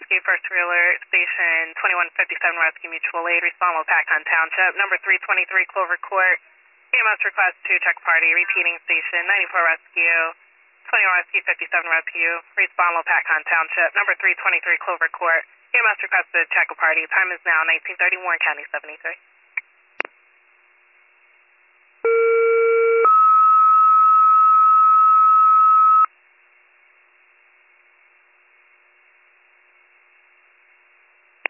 Rescue, First Wheeler, Station 2157 Rescue Mutual Aid, respond will Paccon Township, number 323 Clover Court. EMS request to check party, repeating Station 94 Rescue, 21 Rescue, 57 Rescue, respond will Paccon Township, number 323 Clover Court. EMS request to check a party. Time is now 19:30, Warren County 73.